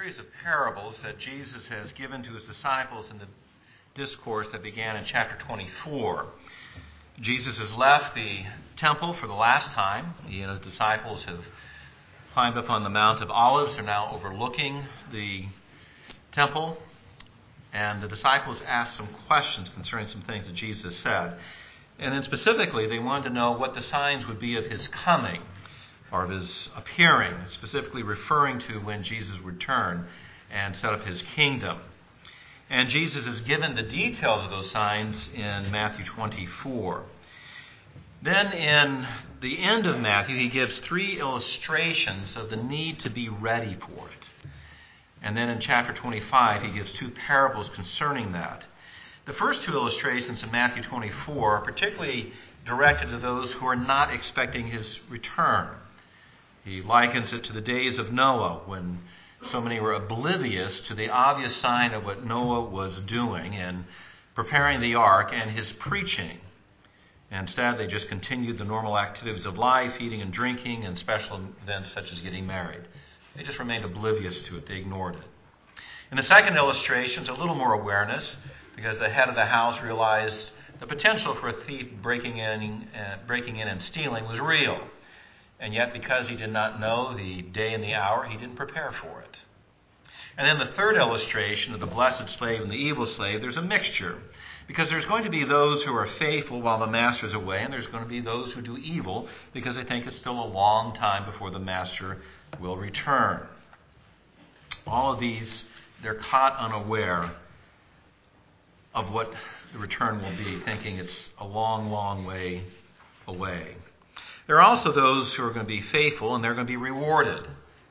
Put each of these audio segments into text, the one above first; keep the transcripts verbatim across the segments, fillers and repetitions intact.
series of parables that Jesus has given to his disciples in the discourse that began in chapter twenty-four. Jesus has left the temple for the last time. He and his disciples have climbed up on the Mount of Olives. They're now overlooking the temple. And the disciples asked some questions concerning some things that Jesus said. And then specifically, they wanted to know what the signs would be of his coming, or of his appearing, specifically referring to when Jesus would return and set up his kingdom. And Jesus has given the details of those signs in Matthew twenty-four. Then in the end of Matthew, he gives three illustrations of the need to be ready for it. And then in chapter twenty-five, he gives two parables concerning that. The first two illustrations in Matthew twenty-four are particularly directed to those who are not expecting his return. He likens it to the days of Noah, when so many were oblivious to the obvious sign of what Noah was doing in preparing the ark and his preaching. Instead, they just continued the normal activities of life, eating and drinking, and special events such as getting married. They just remained oblivious to it. They ignored it. In the second illustration, it's a little more awareness, because the head of the house realized the potential for a thief breaking in, uh, breaking in and stealing was real. And yet, because he did not know the day and the hour, he didn't prepare for it. And then the third illustration of the blessed slave and the evil slave, there's a mixture. Because there's going to be those who are faithful while the master's away, and there's going to be those who do evil because they think it's still a long time before the master will return. All of these, they're caught unaware of what the return will be, thinking it's a long, long way away. There are also those who are going to be faithful, and they're going to be rewarded.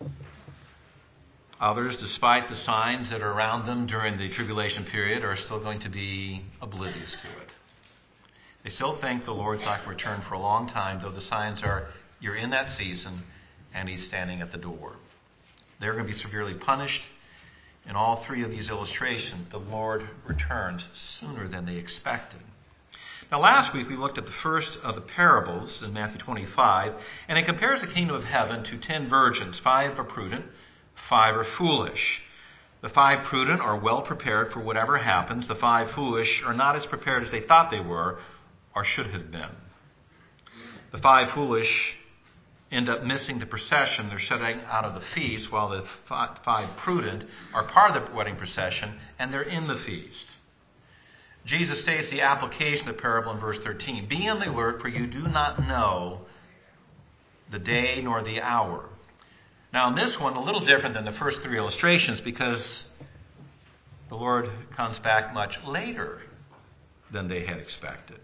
Others, despite the signs that are around them during the tribulation period, are still going to be oblivious to it. They still think the Lord's not going to return for a long time, though the signs are, you're in that season, and he's standing at the door. They're going to be severely punished. In all three of these illustrations, the Lord returns sooner than they expected. Now, last week we looked at the first of the parables in Matthew twenty-five, and it compares the kingdom of heaven to ten virgins. Five are prudent, five are foolish. The five prudent are well prepared for whatever happens. The five foolish are not as prepared as they thought they were or should have been. The five foolish end up missing the procession. They're shutting out of the feast, while the five prudent are part of the wedding procession, and they're in the feast. Jesus states the application of the parable in verse thirteen. Be on the alert, for you do not know the day nor the hour. Now, in this one, a little different than the first three illustrations, because the Lord comes back much later than they had expected.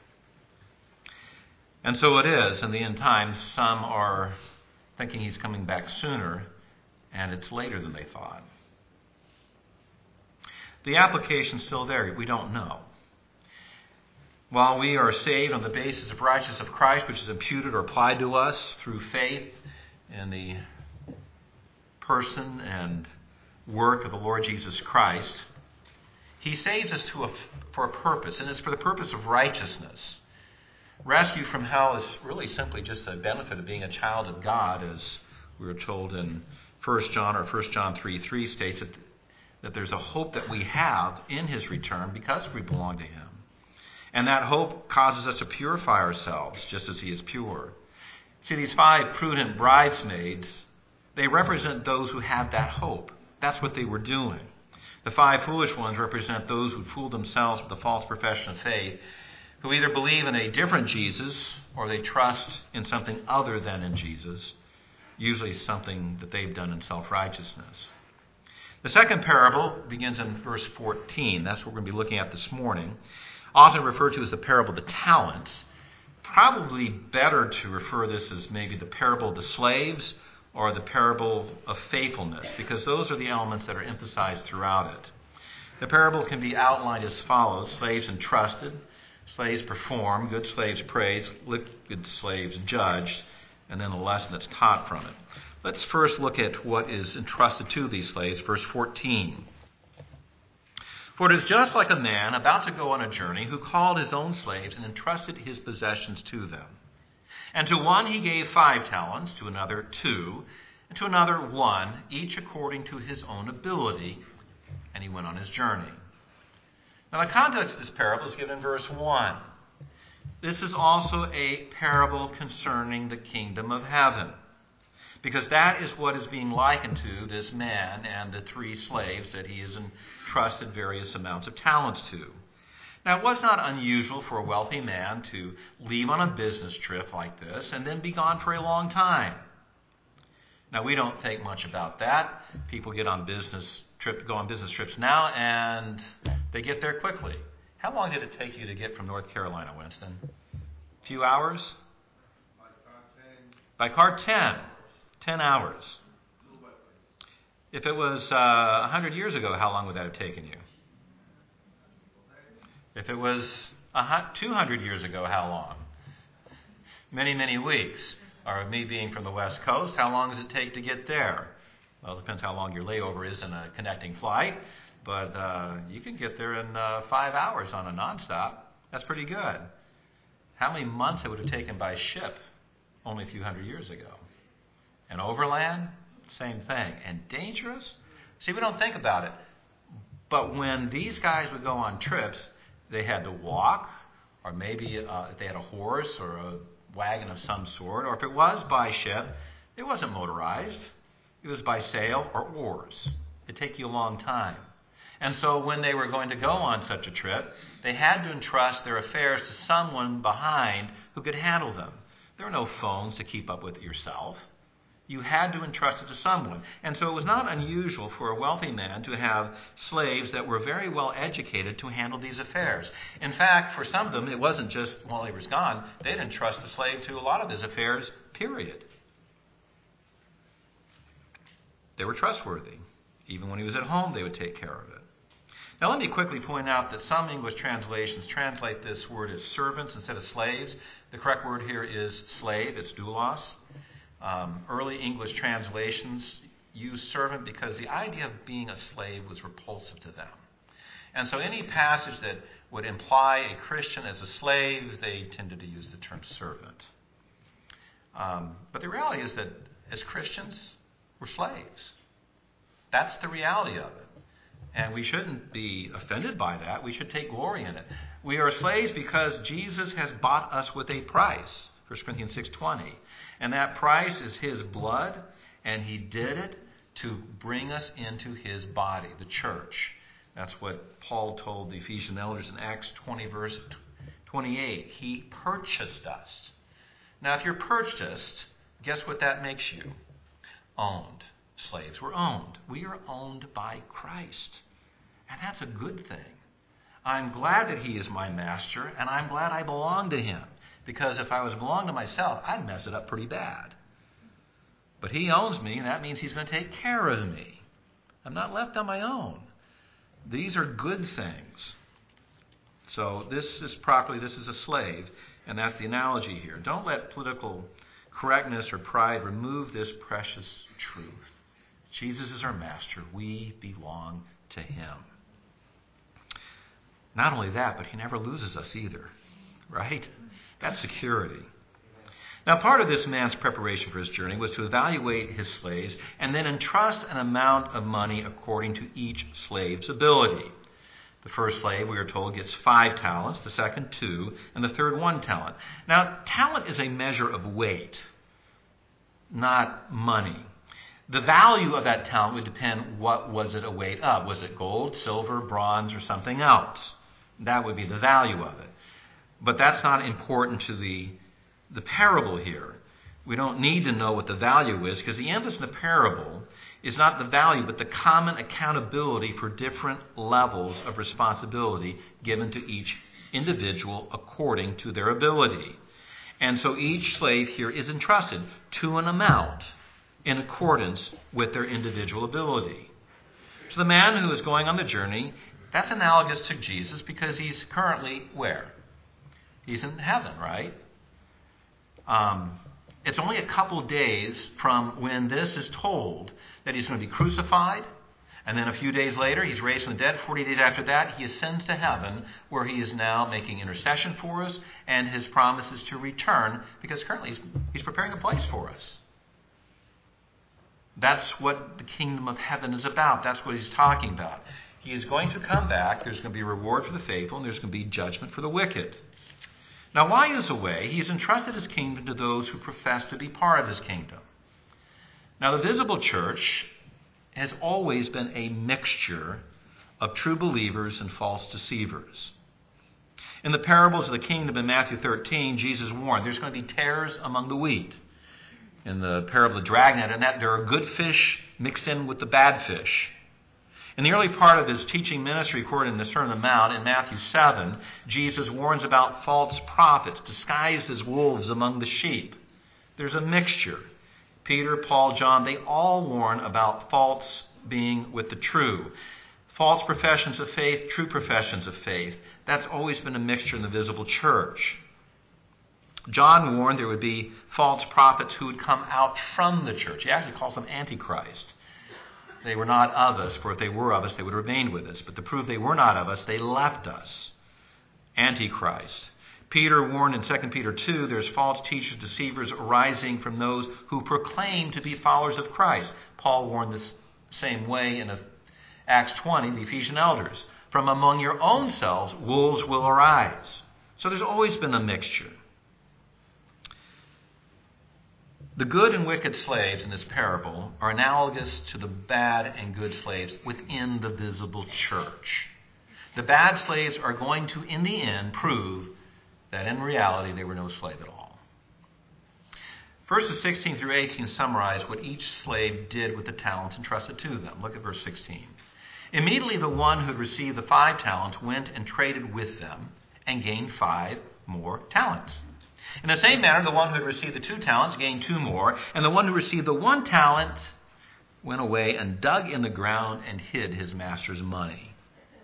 And so it is, in the end times, some are thinking he's coming back sooner, and it's later than they thought. The application's still there. We don't know. While we are saved on the basis of righteousness of Christ, which is imputed or applied to us through faith in the person and work of the Lord Jesus Christ, he saves us to a, for a purpose, and it's for the purpose of righteousness. Rescue from hell is really simply just the benefit of being a child of God, as we were told in First John, or First John three three states that, that there's a hope that we have in his return because we belong to him. And that hope causes us to purify ourselves just as he is pure. See, these five prudent bridesmaids, they represent those who have that hope. That's what they were doing. The five foolish ones represent those who fool themselves with a false profession of faith, who either believe in a different Jesus or they trust in something other than in Jesus, usually something that they've done in self-righteousness. The second parable begins in verse fourteen. That's what we're going to be looking at this morning. Often referred to as the parable of the talents. Probably better to refer this as maybe the parable of the slaves or the parable of faithfulness, because those are the elements that are emphasized throughout it. The parable can be outlined as follows. Slaves entrusted, slaves performed, good slaves praised, wicked slaves judged, and then a lesson that's taught from it. Let's first look at what is entrusted to these slaves, verse fourteen. For it is just like a man about to go on a journey who called his own slaves and entrusted his possessions to them. And to one he gave five talents, to another two, and to another one, each according to his own ability, and he went on his journey. Now the context of this parable is given in verse one. This is also a parable concerning the kingdom of heaven, because that is what is being likened to this man and the three slaves that he has entrusted various amounts of talents to. Now, it was not unusual for a wealthy man to leave on a business trip like this and then be gone for a long time. Now, we don't think much about that. People get on business trip, go on business trips now, and they get there quickly. How long did it take you to get from North Carolina, Winston? A few hours? By car, ten. Ten hours. If it was uh, one hundred years ago, how long would that have taken you? If it was two hundred years ago, how long? Many, many weeks. Or me being from the West Coast, how long does it take to get there? Well, it depends how long your layover is in a connecting flight, but uh, you can get there in uh, five hours on a nonstop. That's pretty good. How many months it would have taken by ship only a few hundred years ago? And overland, same thing. And dangerous? See, we don't think about it. But when these guys would go on trips, they had to walk, or maybe uh, if they had a horse or a wagon of some sort, or if it was by ship, it wasn't motorized. It was by sail or oars. It'd take you a long time. And so when they were going to go on such a trip, they had to entrust their affairs to someone behind who could handle them. There were no phones to keep up with it yourself. You had to entrust it to someone. And so it was not unusual for a wealthy man to have slaves that were very well educated to handle these affairs. In fact, for some of them, it wasn't just while he was gone. They'd entrust the slave to a lot of his affairs, period. They were trustworthy. Even when he was at home, they would take care of it. Now, let me quickly point out that some English translations translate this word as servants instead of slaves. The correct word here is slave. It's doulos. Um, early English translations used servant because the idea of being a slave was repulsive to them. And so any passage that would imply a Christian as a slave, they tended to use the term servant. Um, but the reality is that as Christians, we're slaves. That's the reality of it. And we shouldn't be offended by that. We should take glory in it. We are slaves because Jesus has bought us with a price. First Corinthians six twenty. And that price is his blood, and he did it to bring us into his body, the church. That's what Paul told the Ephesian elders in Acts twenty, verse twenty-eight. He purchased us. Now, if you're purchased, guess what that makes you? Owned. Slaves were owned. We are owned by Christ. And that's a good thing. I'm glad that he is my master, and I'm glad I belong to him. Because if I was belonging to myself, I'd mess it up pretty bad. But he owns me, and that means he's going to take care of me. I'm not left on my own. These are good things. So this is properly, this is a slave, and that's the analogy here. Don't let political correctness or pride remove this precious truth. Jesus is our master. We belong to him. Not only that, but he never loses us either. Right? That's security. Now, part of this man's preparation for his journey was to evaluate his slaves and then entrust an amount of money according to each slave's ability. The first slave, we are told, gets five talents, the second two, and the third one talent. Now, talent is a measure of weight, not money. The value of that talent would depend what was it a weight of. Was it gold, silver, bronze, or something else? That would be the value of it. But that's not important to the, the parable here. We don't need to know what the value is, because the emphasis in the parable is not the value, but the common accountability for different levels of responsibility given to each individual according to their ability. And so each slave here is entrusted to an amount in accordance with their individual ability. So the man who is going on the journey, that's analogous to Jesus because he's currently where? He's in heaven, right? Um, it's only a couple days from when this is told that he's going to be crucified, and then a few days later he's raised from the dead. Forty days after that he ascends to heaven, where he is now making intercession for us, and his promise is to return because currently he's, he's preparing a place for us. That's what the kingdom of heaven is about. That's what he's talking about. He is going to come back. There's going to be a reward for the faithful, and there's going to be judgment for the wicked. Now, while he is away, he has entrusted his kingdom to those who profess to be part of his kingdom. Now, the visible church has always been a mixture of true believers and false deceivers. In the parables of the kingdom in Matthew thirteen, Jesus warned there's going to be tares among the wheat. In the parable of the dragnet, and that there are good fish mixed in with the bad fish. In the early part of his teaching ministry, recorded in the Sermon on the Mount, in Matthew seven, Jesus warns about false prophets disguised as wolves among the sheep. There's a mixture. Peter, Paul, John, they all warn about false being with the true. False professions of faith, true professions of faith. That's always been a mixture in the visible church. John warned there would be false prophets who would come out from the church. He actually calls them Antichrist. They were not of us, for if they were of us, they would have remained with us. But to prove they were not of us, they left us. Antichrist. Peter warned in Second Peter two, there's false teachers, deceivers arising from those who proclaim to be followers of Christ. Paul warned the same way in Acts twenty, the Ephesian elders. From among your own selves, wolves will arise. So there's always been a mixture. The good and wicked slaves in this parable are analogous to the bad and good slaves within the visible church. The bad slaves are going to, in the end, prove that in reality they were no slave at all. Verses sixteen through eighteen summarize what each slave did with the talents entrusted to them. Look at verse sixteen. Immediately the one who had received the five talents went and traded with them and gained five more talents. In the same manner, the one who had received the two talents gained two more, and the one who received the one talent went away and dug in the ground and hid his master's money.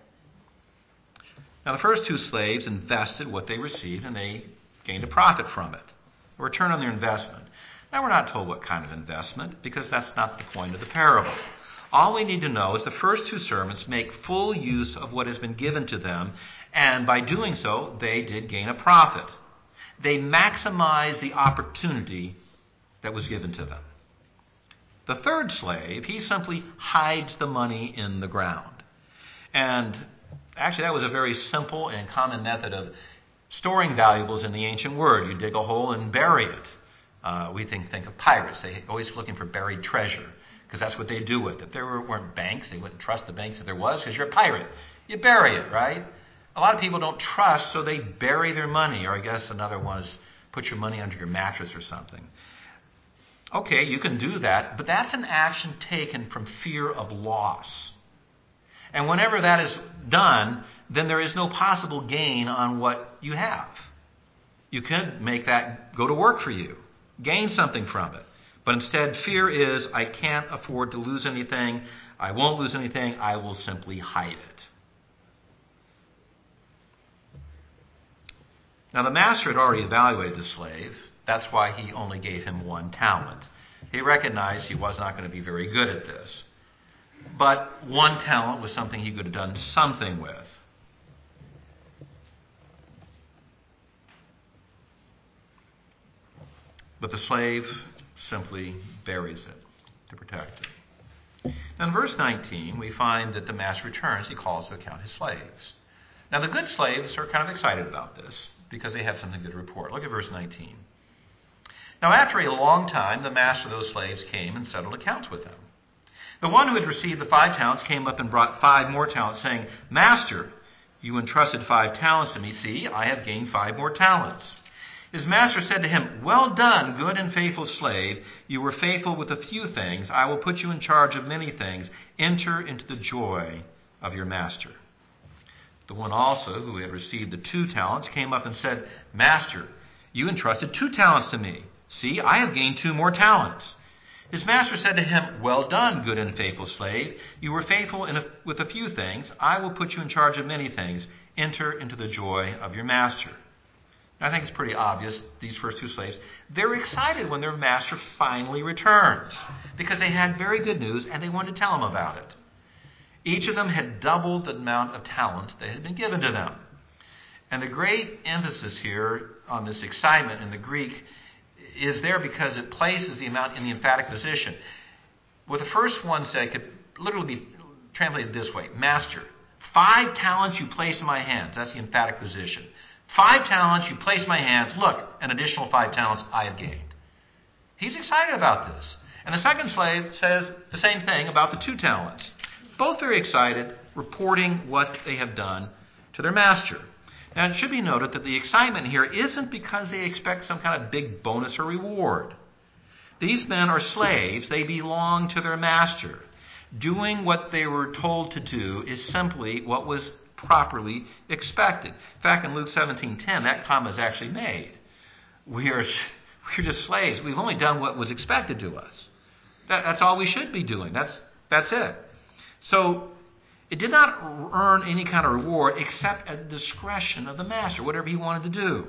Now, the first two slaves invested what they received, and they gained a profit from it, a return on their investment. Now, we're not told what kind of investment, because that's not the point of the parable. All we need to know is the first two servants make full use of what has been given to them, and by doing so, they did gain a profit. They maximize the opportunity that was given to them. The third slave, he simply hides the money in the ground. And actually, that was a very simple and common method of storing valuables in the ancient world. You dig a hole and bury it. Uh, we think, think of pirates. They're always looking for buried treasure because that's what they do with it. There weren't banks. They wouldn't trust the banks if there was because you're a pirate. You bury it, right? A lot of people don't trust, so they bury their money. Or I guess another one is put your money under your mattress or something. Okay, you can do that, but that's an action taken from fear of loss. And whenever that is done, then there is no possible gain on what you have. You could make that go to work for you, gain something from it. But instead, fear is, I can't afford to lose anything. I won't lose anything. I will simply hide it. Now, the master had already evaluated the slave. That's why he only gave him one talent. He recognized he was not going to be very good at this. But one talent was something he could have done something with. But the slave simply buries it to protect it. Now, in verse nineteen, we find that the master returns. He calls to account his slaves. Now, the good slaves are kind of excited about this because they have something good to report. Look at verse nineteen. Now, after a long time, the master of those slaves came and settled accounts with them. The one who had received the five talents came up and brought five more talents, saying, Master, you entrusted five talents to me. See, I have gained five more talents. His master said to him, Well done, good and faithful slave. You were faithful with a few things. I will put you in charge of many things. Enter into the joy of your master. The one also who had received the two talents came up and said, Master, you entrusted two talents to me. See, I have gained two more talents. His master said to him, Well done, good and faithful slave. You were faithful in a, with a few things. I will put you in charge of many things. Enter into the joy of your master. Now, I think it's pretty obvious, these first two slaves, they're excited when their master finally returns because they had very good news and they wanted to tell him about it. Each of them had doubled the amount of talent that had been given to them. And the great emphasis here on this excitement in the Greek is there because it places the amount in the emphatic position. What the first one said could literally be translated this way. Master, five talents you place in my hands. That's the emphatic position. Five talents you place in my hands. Look, an additional five talents I have gained. He's excited about this. And the second slave says the same thing about the two talents. Both very excited, reporting what they have done to their master. Now, it should be noted that the excitement here isn't because they expect some kind of big bonus or reward. These men are slaves. They belong to their master. Doing what they were told to do is simply what was properly expected. In fact, in Luke seventeen ten, that comment is actually made. We are, we're just slaves. We've only done what was expected to us. That, that's all we should be doing. That's, that's it. So it did not earn any kind of reward except at the discretion of the master, whatever he wanted to do.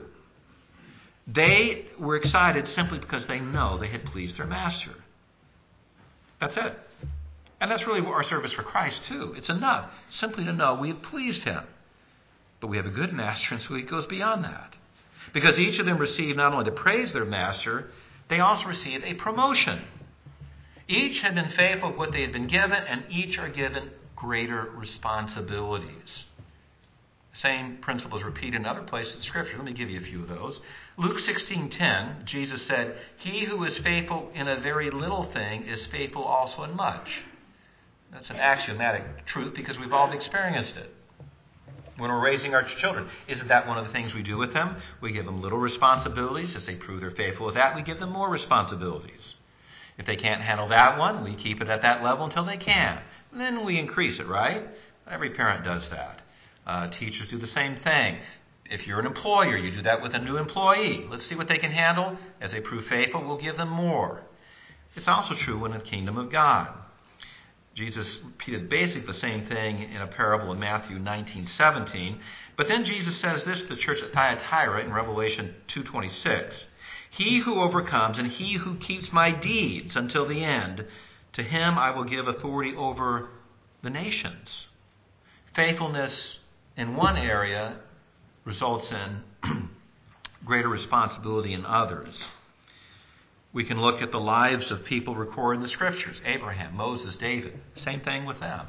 They were excited simply because they know they had pleased their master. That's it. And that's really our service for Christ, too. It's enough simply to know we have pleased him. But we have a good master, and so he goes beyond that. Because each of them received not only the praise of their master, they also received a promotion. Each had been faithful with what they had been given, and each are given greater responsibilities. The same principle is repeated in other places in Scripture. Let me give you a few of those. Luke sixteen ten, Jesus said, "He who is faithful in a very little thing is faithful also in much." That's an axiomatic truth because we've all experienced it. When we're raising our children, isn't that one of the things we do with them? We give them little responsibilities. As they prove they're faithful with that, we give them more responsibilities. If they can't handle that one, we keep it at that level until they can. And then we increase it, right? Every parent does that. Uh, teachers do the same thing. If you're an employer, you do that with a new employee. Let's see what they can handle. As they prove faithful, we'll give them more. It's also true in the kingdom of God. Jesus repeated basically the same thing in a parable in Matthew nineteen seventeen. But then Jesus says this to the church at Thyatira in Revelation two twenty-six. "He who overcomes and he who keeps my deeds until the end, to him I will give authority over the nations." Faithfulness in one area results in greater responsibility in others. We can look at the lives of people recorded in the Scriptures. Abraham, Moses, David. Same thing with them.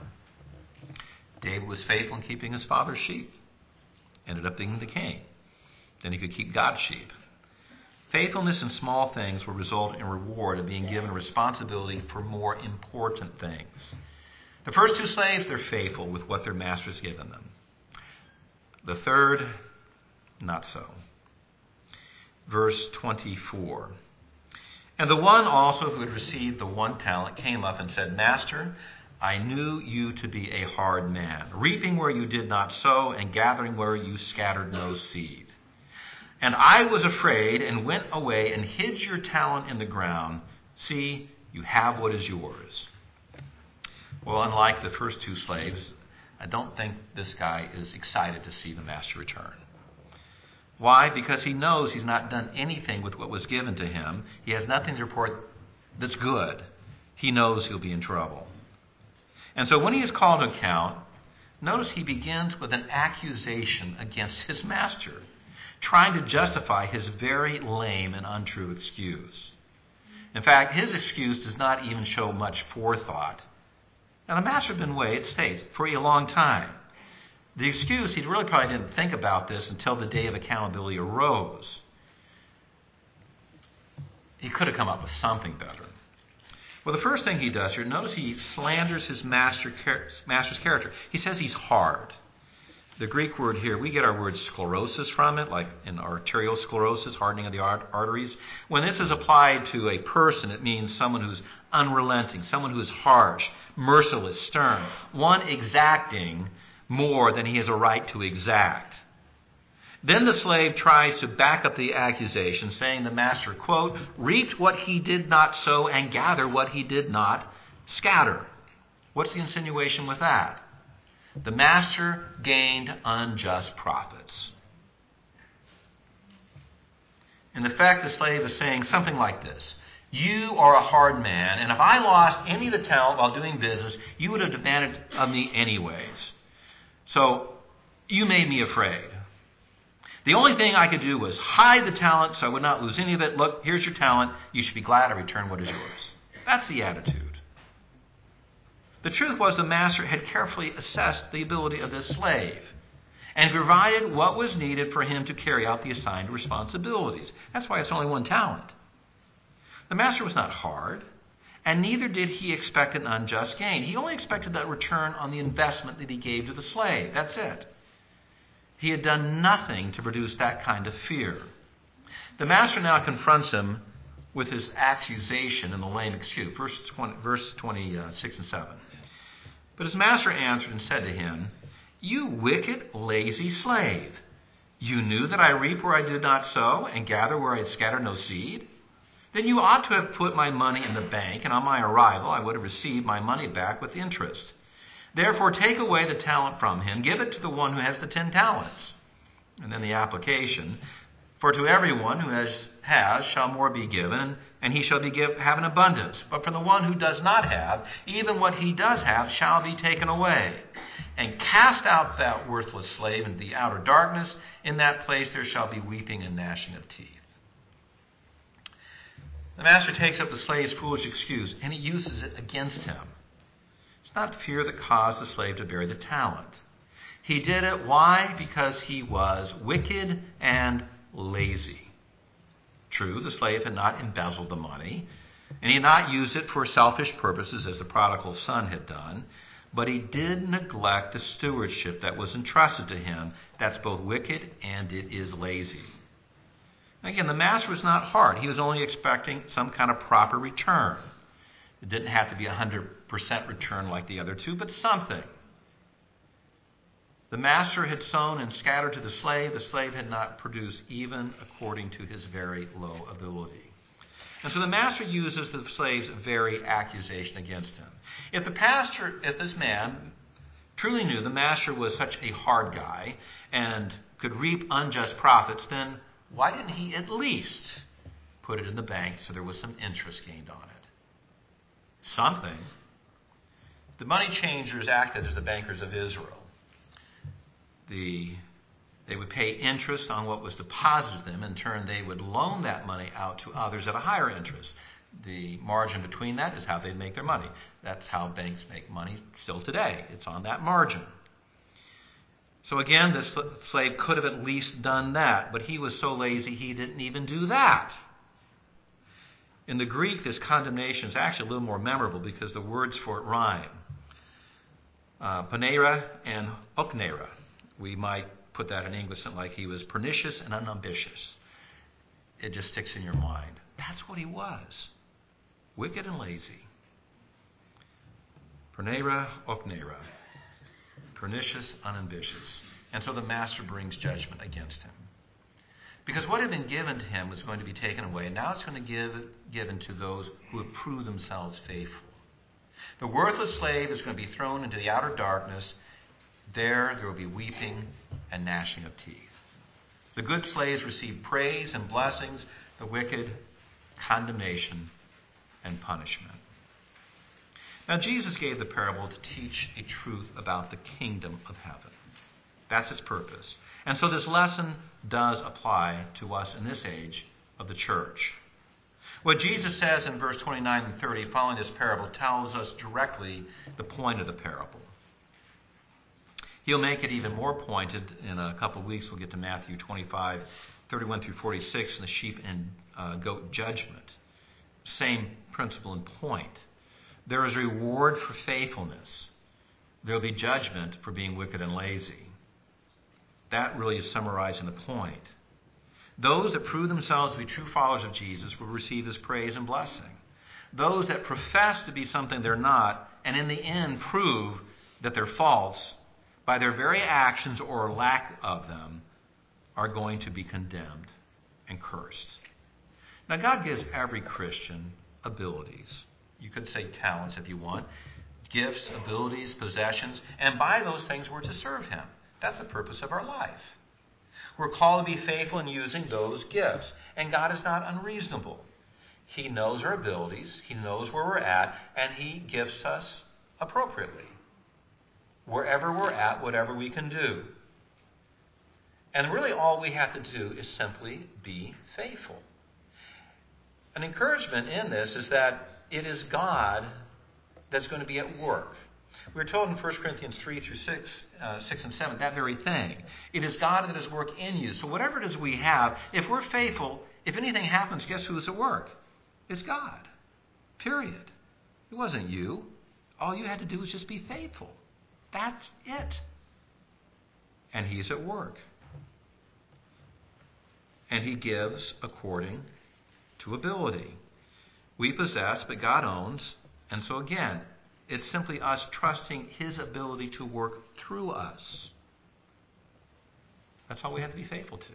David was faithful in keeping his father's sheep. Ended up being the king. Then he could keep God's sheep. Faithfulness in small things will result in reward of being given responsibility for more important things. The first two slaves, they're faithful with what their master's given them. The third, not so. Verse twenty-four. "And the one also who had received the one talent came up and said, 'Master, I knew you to be a hard man, reaping where you did not sow and gathering where you scattered no seed. And I was afraid and went away and hid your talent in the ground. See, you have what is yours.'" Well, unlike the first two slaves, I don't think this guy is excited to see the master return. Why? Because he knows he's not done anything with what was given to him. He has nothing to report that's good. He knows he'll be in trouble. And so when he is called to account, notice he begins with an accusation against his master, trying to justify his very lame and untrue excuse. In fact, his excuse does not even show much forethought. Now, the master had been away, it states, for a long time. The excuse, he really probably didn't think about this until the day of accountability arose. He could have come up with something better. Well, the first thing he does here, notice he slanders his master, master's character. He says he's hard. The Greek word here, we get our word sclerosis from it, like in arteriosclerosis, hardening of the arteries. When this is applied to a person, it means someone who's unrelenting, someone who's harsh, merciless, stern, one exacting more than he has a right to exact. Then the slave tries to back up the accusation, saying the master, quote, "reaped what he did not sow and gather what he did not scatter." What's the insinuation with that? The master gained unjust profits. In effect, the slave is saying something like this: "You are a hard man, and if I lost any of the talent while doing business, you would have demanded of me anyways. So you made me afraid. The only thing I could do was hide the talent so I would not lose any of it. Look, here's your talent. You should be glad I returned what is yours." That's the attitude. The truth was the master had carefully assessed the ability of this slave and provided what was needed for him to carry out the assigned responsibilities. That's why it's only one talent. The master was not hard, and neither did he expect an unjust gain. He only expected that return on the investment that he gave to the slave. That's it. He had done nothing to produce that kind of fear. The master now confronts him with his accusation and the lame excuse. Verse, twenty, verse twenty-six and seven. But his master answered and said to him, "You wicked, lazy slave, you knew that I reap where I did not sow and gather where I had scattered no seed? Then you ought to have put my money in the bank, and on my arrival I would have received my money back with interest. Therefore take away the talent from him, give it to the one who has the ten talents." And then the application, "For to everyone who has, has shall more be given, and he shall be give, have an abundance. But from the one who does not have, even what he does have shall be taken away. And cast out that worthless slave into the outer darkness. In that place there shall be weeping and gnashing of teeth." The master takes up the slave's foolish excuse, and he uses it against him. It's not fear that caused the slave to bury the talent. He did it. Why? Because he was wicked and lazy. True, the slave had not embezzled the money, and he had not used it for selfish purposes as the prodigal son had done, but he did neglect the stewardship that was entrusted to him. That's both wicked and it is lazy. Again, the master was not hard. He was only expecting some kind of proper return. It didn't have to be a one hundred percent return like the other two, but something. The master had sown and scattered to the slave. The slave had not produced even according to his very low ability. And so the master uses the slave's very accusation against him. If the pastor, if this man truly knew the master was such a hard guy and could reap unjust profits, then why didn't he at least put it in the bank so there was some interest gained on it? Something. The money changers acted as the bankers of Israel. The, they would pay interest on what was deposited to them. In turn, they would loan that money out to others at a higher interest. The margin between that is how they make their money. That's how banks make money still today. It's on that margin. So again, this slave could have at least done that, but he was so lazy he didn't even do that. In the Greek, this condemnation is actually a little more memorable because the words for it rhyme. Uh, Panera and oknera. We might put that in English something like he was pernicious and unambitious. It just sticks in your mind. That's what he was. Wicked and lazy. Panera, oknera. Pernicious, unambitious. And so the master brings judgment against him. Because what had been given to him was going to be taken away, and now it's going to be give, given to those who have proved themselves faithful. The worthless slave is going to be thrown into the outer darkness. There, there will be weeping and gnashing of teeth. The good slaves receive praise and blessings, the wicked, condemnation and punishment. Now, Jesus gave the parable to teach a truth about the kingdom of heaven. That's its purpose. And so this lesson does apply to us in this age of the church. What Jesus says in verse twenty-nine and thirty following this parable tells us directly the point of the parable. He'll make it even more pointed in a couple of weeks. We'll get to Matthew twenty-five, thirty-one through forty-six, and the sheep and uh, goat judgment. Same principle and point. There is a reward for faithfulness. There will be judgment for being wicked and lazy. That really is summarizing the point. Those that prove themselves to be true followers of Jesus will receive his praise and blessing. Those that profess to be something they're not, and in the end prove that they're false, by their very actions or lack of them, are going to be condemned and cursed. Now, God gives every Christian abilities. You could say talents if you want, gifts, abilities, possessions, and by those things we're to serve him. That's the purpose of our life. We're called to be faithful in using those gifts, and God is not unreasonable. He knows our abilities, he knows where we're at, and he gifts us appropriately. Wherever we're at, whatever we can do. And really all we have to do is simply be faithful. An encouragement in this is that it is God that's going to be at work. We're told in First Corinthians three through six, uh, six and seven, that very thing. It is God that is at work in you. So whatever it is we have, if we're faithful, if anything happens, guess who's at work? It's God. Period. It wasn't you. All you had to do was just be faithful. That's it. And he's at work. And he gives according to ability. We possess, but God owns. And so again, it's simply us trusting his ability to work through us. That's all we have to be faithful to.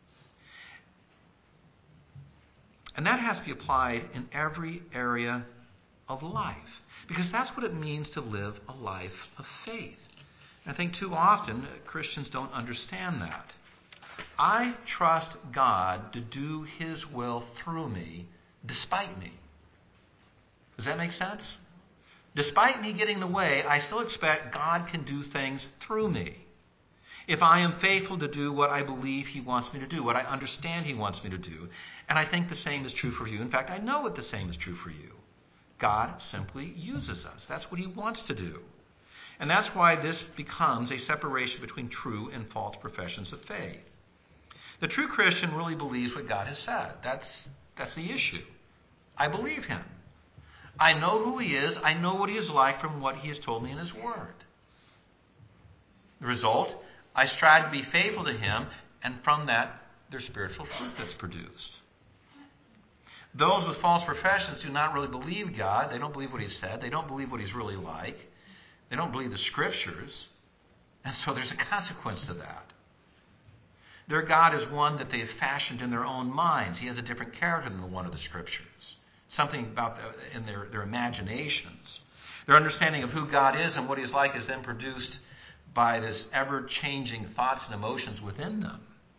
And that has to be applied in every area of life. Because that's what it means to live a life of faith. And I think too often Christians don't understand that. I trust God to do his will through me, despite me. Does that make sense? Despite me getting in the way, I still expect God can do things through me. If I am faithful to do what I believe he wants me to do, what I understand he wants me to do. And I think the same is true for you. In fact, I know what the same is true for you. God simply uses us. That's what he wants to do. And that's why this becomes a separation between true and false professions of faith. The true Christian really believes what God has said. That's, that's the issue. I believe him. I know who he is. I know what he is like from what he has told me in his word. The result, I strive to be faithful to him, and from that, there's spiritual fruit that's produced. Those with false professions do not really believe God. They don't believe what he said. They don't believe what he's really like. They don't believe the scriptures. And so there's a consequence to that. Their God is one that they have fashioned in their own minds. He has a different character than the one of the scriptures. Something about the, in their, their imaginations. Their understanding of who God is and what he's like is then produced by this ever-changing thoughts and emotions within them.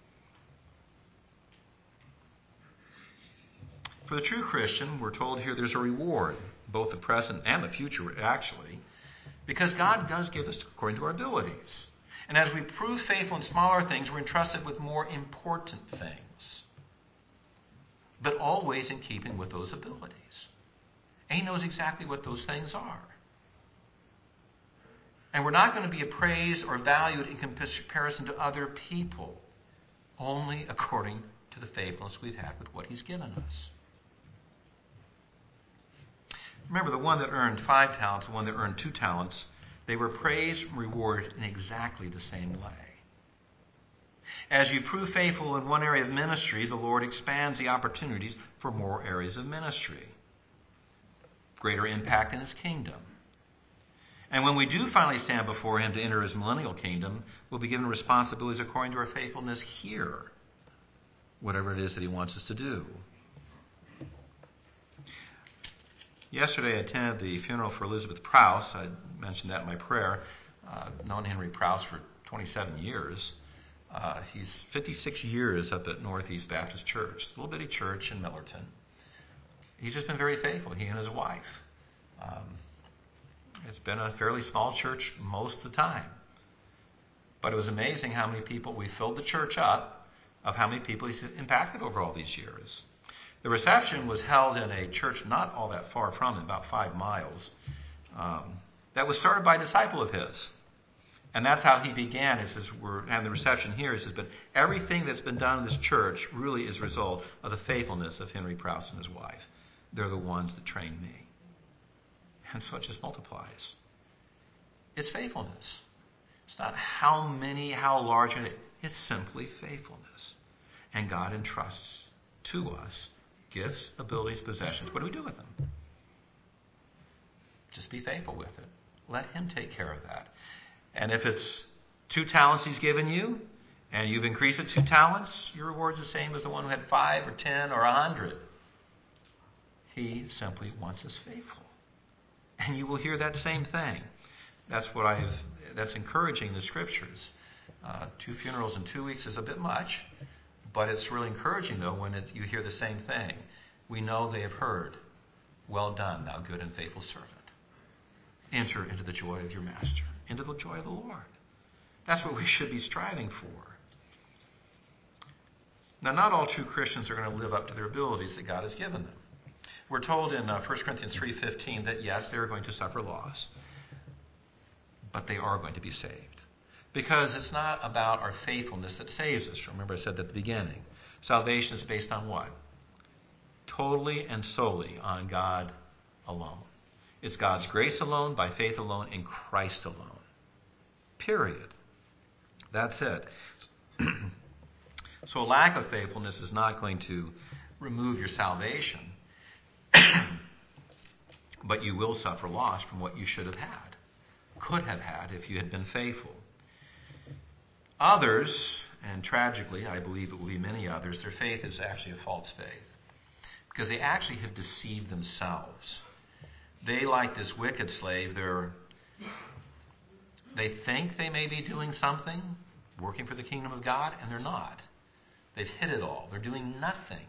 For the true Christian, we're told here there's a reward, both the present and the future, actually, because God does give us according to our abilities. And as we prove faithful in smaller things, we're entrusted with more important things, but always in keeping with those abilities. And he knows exactly what those things are. And we're not going to be appraised or valued in comparison to other people, only according to the faithfulness we've had with what he's given us. Remember, the one that earned five talents, the one that earned two talents, they were praised and rewarded in exactly the same way. As you prove faithful in one area of ministry, the Lord expands the opportunities for more areas of ministry. Greater impact in his kingdom. And when we do finally stand before him to enter his millennial kingdom, we'll be given responsibilities according to our faithfulness here, whatever it is that he wants us to do. Yesterday I attended the funeral for Elizabeth Prouse. I mentioned that in my prayer. Uh, known Henry Prouse for twenty-seven years. Uh, he's fifty-six years up at Northeast Baptist Church, a little bitty church in Millerton. He's just been very faithful, he and his wife. Um, it's been a fairly small church most of the time. But it was amazing how many people, we filled the church up, of how many people he's impacted over all these years. The reception was held in a church not all that far from him, about five miles, um, that was started by a disciple of his. And that's how he began. He says, we're having the reception here. He says, but everything that's been done in this church really is a result of the faithfulness of Henry Prouse and his wife. They're the ones that trained me. And so it just multiplies. It's faithfulness. It's not how many, how large, it's simply faithfulness. And God entrusts to us gifts, abilities, possessions. What do we do with them? Just be faithful with it. Let him take care of that. And if it's two talents he's given you, and you've increased it two talents, your reward's the same as the one who had five or ten or a hundred. He simply wants us faithful. And you will hear that same thing. That's what I've, that's encouraging the scriptures. Uh, two funerals in two weeks is a bit much, but it's really encouraging, though, when it, you hear the same thing. We know they have heard, well done, thou good and faithful servant. Enter into the joy of your master, into the joy of the Lord. That's what we should be striving for. Now, not all true Christians are going to live up to their abilities that God has given them. We're told in uh, First Corinthians three fifteen that, yes, they're going to suffer loss. but they are going to be saved. Because it's not about our faithfulness that saves us. Remember I said at the beginning. Salvation is based on what? Totally and solely on God alone. It's God's grace alone, by faith alone, in Christ alone. Period. That's it. So a lack of faithfulness is not going to remove your salvation, but you will suffer loss from what you should have had, could have had if you had been faithful. Others, and tragically, I believe it will be many others, their faith is actually a false faith because they actually have deceived themselves. They, like this wicked slave, they're, they think they may be doing something, working for the kingdom of God, and they're not. They've hid it all. They're doing nothing.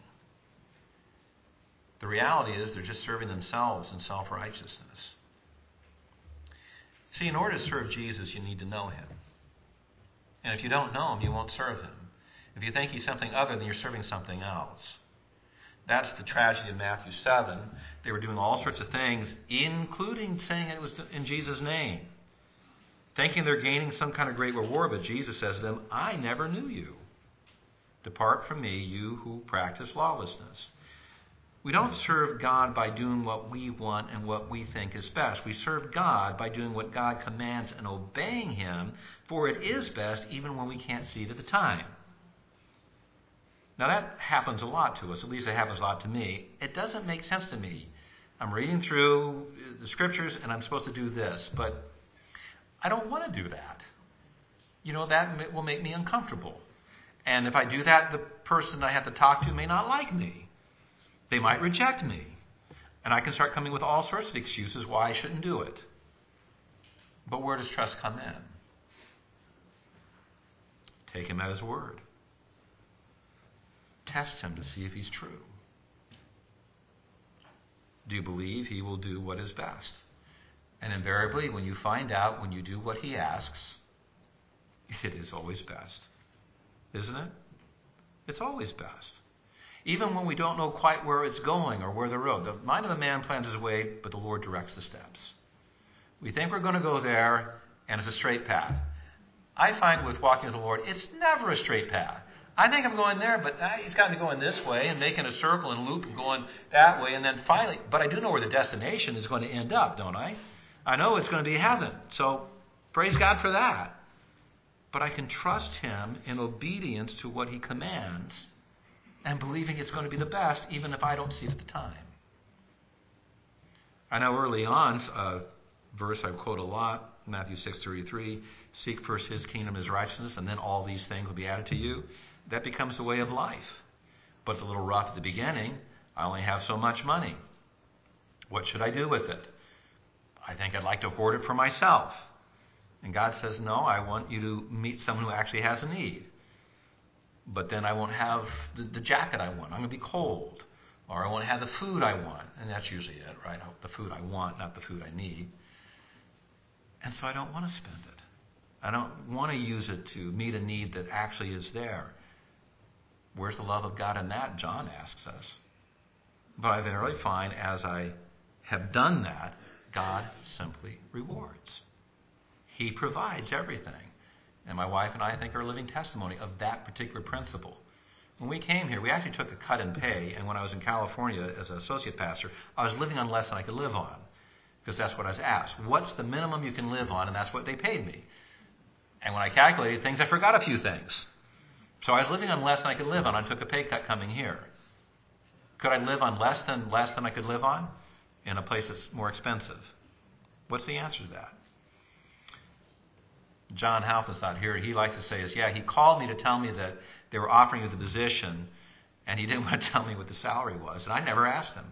The reality is they're just serving themselves in self-righteousness. See, in order to serve Jesus, you need to know him. And if you don't know him, you won't serve him. If you think he's something other, then you're serving something else. That's the tragedy of Matthew seven. They were doing all sorts of things, including saying it was in Jesus' name, thinking they're gaining some kind of great reward. But Jesus says to them, I never knew you. Depart from me, you who practice lawlessness. We don't serve God by doing what we want and what we think is best. We serve God by doing what God commands and obeying him, for it is best even when we can't see it at the time. Now that happens a lot to us, at least it happens a lot to me. It doesn't make sense to me. I'm reading through the scriptures and I'm supposed to do this, but I don't want to do that. You know, that will make me uncomfortable. And if I do that, the person I have to talk to may not like me. They might reject me. And I can start coming with all sorts of excuses why I shouldn't do it. But where does trust come in? Take him at his word. Test him to see if he's true. Do you believe he will do what is best? And invariably, when you find out, when you do what he asks, it is always best. Isn't it? It's always best. Even when we don't know quite where it's going or where the road. The mind of a man plans his way, but the Lord directs the steps. We think we're going to go there, and it's a straight path. I find with walking with the Lord, it's never a straight path. I think I'm going there, but he's got me going this way and making a circle and loop and going that way, and then finally, but I do know where the destination is going to end up, don't I? I know it's going to be heaven. So praise God for that. But I can trust him in obedience to what he commands and believing it's going to be the best, even if I don't see it at the time. I know early on, a verse I quote a lot, Matthew six thirty-three, seek first his kingdom, his righteousness, and then all these things will be added to you. That becomes the way of life. But it's a little rough at the beginning. I only have so much money. What should I do with it? I think I'd like to hoard it for myself. And God says, no, I want you to meet someone who actually has a need. But then I won't have the, the jacket I want. I'm going to be cold. Or I won't have the food I want. And that's usually it, right? The food I want, not the food I need. And so I don't want to spend it. I don't want to use it to meet a need that actually is there. Where's the love of God in that? John asks us. But I verily find as I have done that, God simply rewards. He provides everything. And my wife and I, I think, are a living testimony of that particular principle. When we came here, we actually took a cut in pay, and when I was in California as an associate pastor, I was living on less than I could live on, because that's what I was asked. What's the minimum you can live on? And that's what they paid me. And when I calculated things, I forgot a few things. So I was living on less than I could live on. I took a pay cut coming here. Could I live on less than less than I could live on in a place that's more expensive? What's the answer to that? John Halpin's not here. He likes to say is, yeah, he called me to tell me that they were offering me the position, and he didn't want to tell me what the salary was, and I never asked him.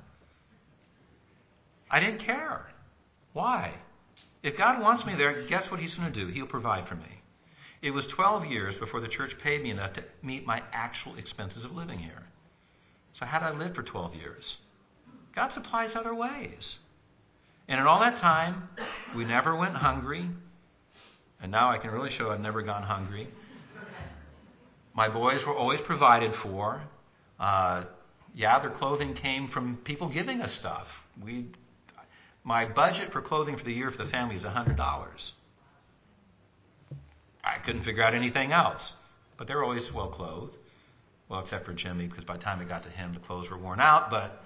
I didn't care. Why? If God wants me there, guess what he's going to do? He'll provide for me. It was twelve years before the church paid me enough to meet my actual expenses of living here. So how did I live for twelve years? God supplies other ways. And in all that time, we never went hungry. And now I can really show I've never gone hungry. My boys were always provided for. Uh, yeah, their clothing came from people giving us stuff. We, my budget for clothing for the year for the family is one hundred dollars. couldn't figure out anything else. But they were always well clothed. Well, except for Jimmy, because by the time it got to him, the clothes were worn out. But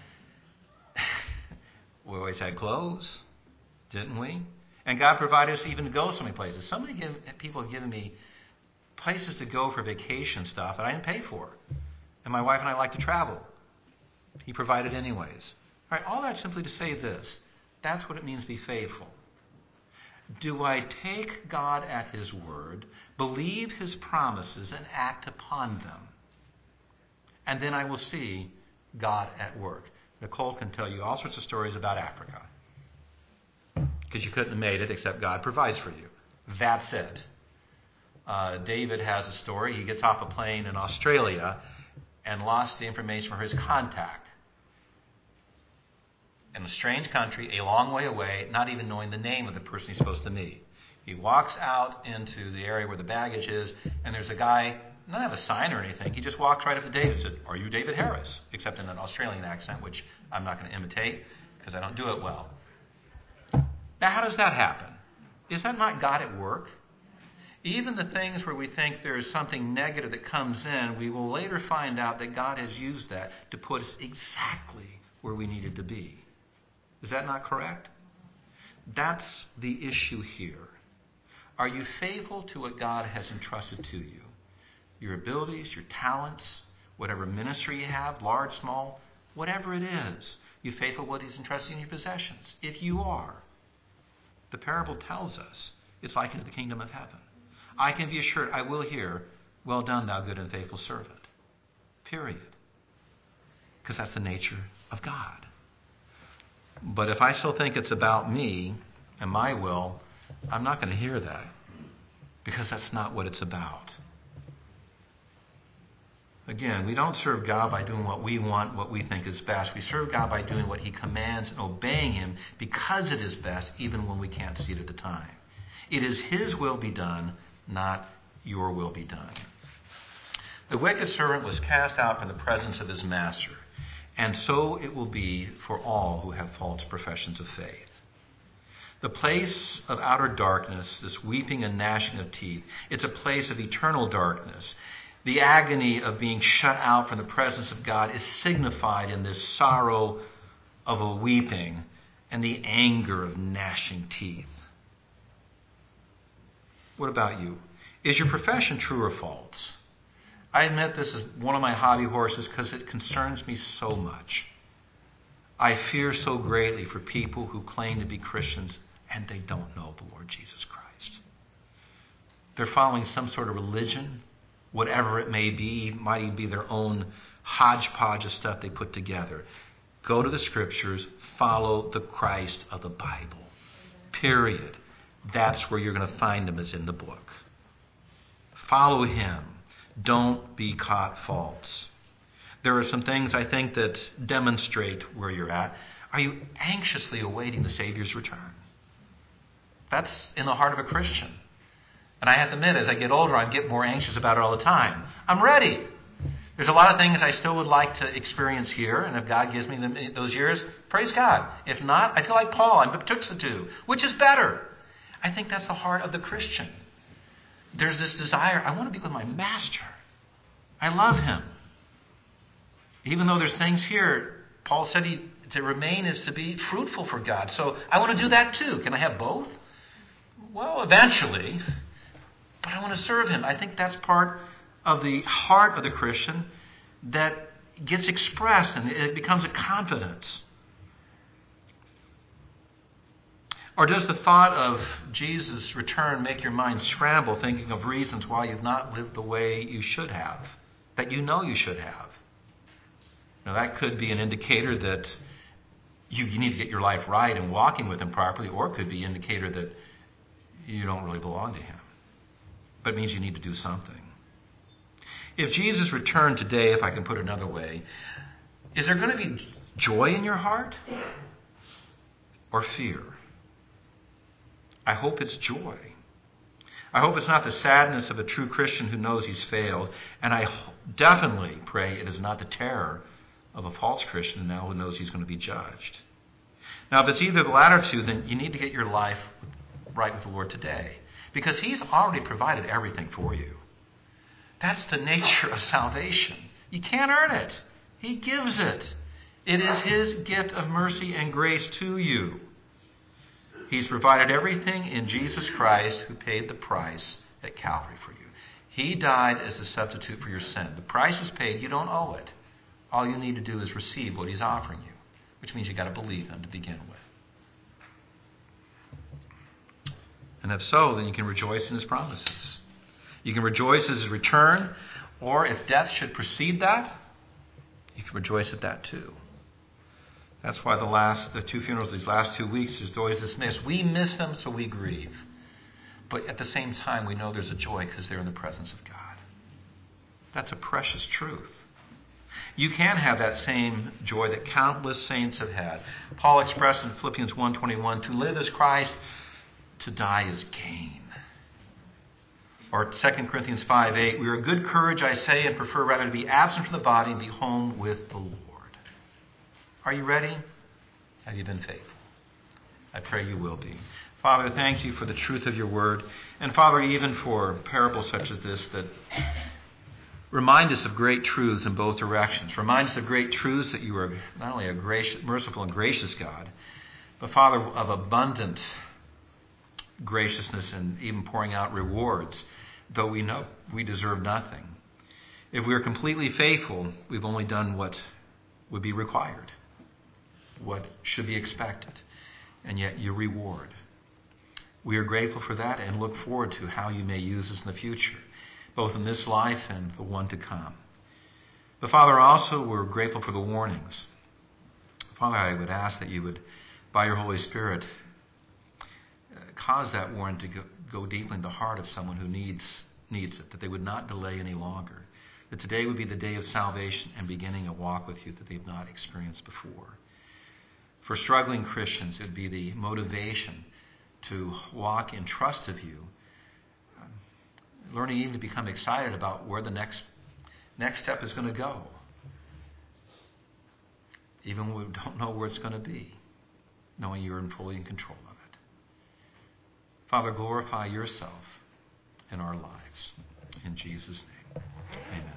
we always had clothes, didn't we? And God provided us even to go so many places. So many give, people have given me places to go for vacation stuff that I didn't pay for. And my wife and I like to travel. He provided anyways. All right, all that simply to say this. That's what it means to be faithful. Do I take God at His word, believe His promises, and act upon them? And then I will see God at work. Nicole can tell you all sorts of stories about Africa. Because you couldn't have made it except God provides for you. That's it. Uh, David has a story. He gets off a plane in Australia and lost the information for his contact. In a strange country, a long way away, not even knowing the name of the person he's supposed to meet. He walks out into the area where the baggage is, and there's a guy, not have a sign or anything. He just walks right up to David and said, "Are you David Harris?" Except in an Australian accent, which I'm not going to imitate because I don't do it well. Now, how does that happen? Is that not God at work? Even the things where we think there's something negative that comes in, we will later find out that God has used that to put us exactly where we needed to be. Is that not correct? That's the issue here. Are you faithful to what God has entrusted to you? Your abilities, your talents, whatever ministry you have, large, small, whatever it is. You faithful what He's entrusted in your possessions? If you are, the parable tells us it's like into the kingdom of heaven. I can be assured I will hear, "Well done, thou good and faithful servant." Period. Because that's the nature of God. But if I still think it's about me and my will, I'm not going to hear that. Because that's not what it's about. Again, we don't serve God by doing what we want, what we think is best. We serve God by doing what He commands and obeying Him because it is best, even when we can't see it at the time. It is His will be done, not your will be done. The wicked servant was cast out from the presence of his master, and so it will be for all who have false professions of faith. The place of outer darkness, this weeping and gnashing of teeth, it's a place of eternal darkness. The agony of being shut out from the presence of God is signified in this sorrow of a weeping and the anger of gnashing teeth. What about you? Is your profession true or false? I admit this is one of my hobby horses because it concerns me so much. I fear so greatly for people who claim to be Christians and they don't know the Lord Jesus Christ. They're following some sort of religion, whatever it may be. It might even be their own hodgepodge of stuff they put together. Go to the Scriptures, follow the Christ of the Bible. Period. That's where you're going to find Him, is in the book. Follow Him. Don't be caught false. There are some things I think that demonstrate where you're at. Are you anxiously awaiting the Savior's return? That's in the heart of a Christian. And I have to admit, as I get older, I get more anxious about it all the time. I'm ready. There's a lot of things I still would like to experience here, and if God gives me them, those years, praise God. If not, I feel like Paul, I'm betwixt the two. Which is better? I think that's the heart of the Christian. There's this desire, I want to be with my Master. I love Him. Even though there's things here, Paul said he, to remain is to be fruitful for God. So I want to do that too. Can I have both? Well, eventually. But I want to serve Him. I think that's part of the heart of the Christian that gets expressed and it becomes a confidence. Or does the thought of Jesus' return make your mind scramble, thinking of reasons why you've not lived the way you should have, that you know you should have? Now, that could be an indicator that you, you need to get your life right and walking with Him properly, or it could be an indicator that you don't really belong to Him. But it means you need to do something. If Jesus returned today, if I can put it another way, is there going to be joy in your heart or fear? I hope it's joy. I hope it's not the sadness of a true Christian who knows he's failed. And I definitely pray it is not the terror of a false Christian now who knows he's going to be judged. Now, if it's either the latter two, then you need to get your life right with the Lord today. because he's already provided everything for you. That's the nature of salvation. You can't earn it. He gives it. It is his gift of mercy and grace to you. He's provided everything in Jesus Christ, who paid the price at Calvary for you. He died as a substitute for your sin. The price is paid. You don't owe it. All you need to do is receive what he's offering you, which means you've got to believe him to begin with. And if so, then you can rejoice in his promises. You can rejoice at his return, or if death should precede that, you can rejoice at that too. That's why the last, the two funerals these last two weeks, there's always this miss. We miss them, so we grieve. But at the same time, we know there's a joy because they're in the presence of God. That's a precious truth. You can have that same joy that countless saints have had. Paul expressed in Philippians one twenty-one, to live is Christ, to die is gain. Or Second Corinthians five eight, we are of good courage, I say, and prefer rather to be absent from the body and be home with the Lord. Are you ready? Have you been faithful? I pray you will be. Father, thank you for the truth of your word. And Father, even for parables such as this that remind us of great truths in both directions. Remind us of great truths that you are not only a gracious, merciful and gracious God, but Father, of abundant graciousness and even pouring out rewards, though we know we deserve nothing. If we are completely faithful, we've only done what would be required, what should be expected, and yet your reward. We are grateful for that and look forward to how you may use us in the future, both in this life and the one to come. But Father, also we're grateful for the warnings. Father, I would ask that you would, by your Holy Spirit, uh, cause that warning to go, go deeply in the heart of someone who needs needs it, that they would not delay any longer, that today would be the day of salvation and beginning a walk with you that they've not experienced before. For struggling Christians, it would be the motivation to walk in trust of you, um, learning even to become excited about where the next next step is going to go, even when we don't know where it's going to be, knowing you're in fully in control of it. Father, glorify yourself in our lives. In Jesus' name, amen.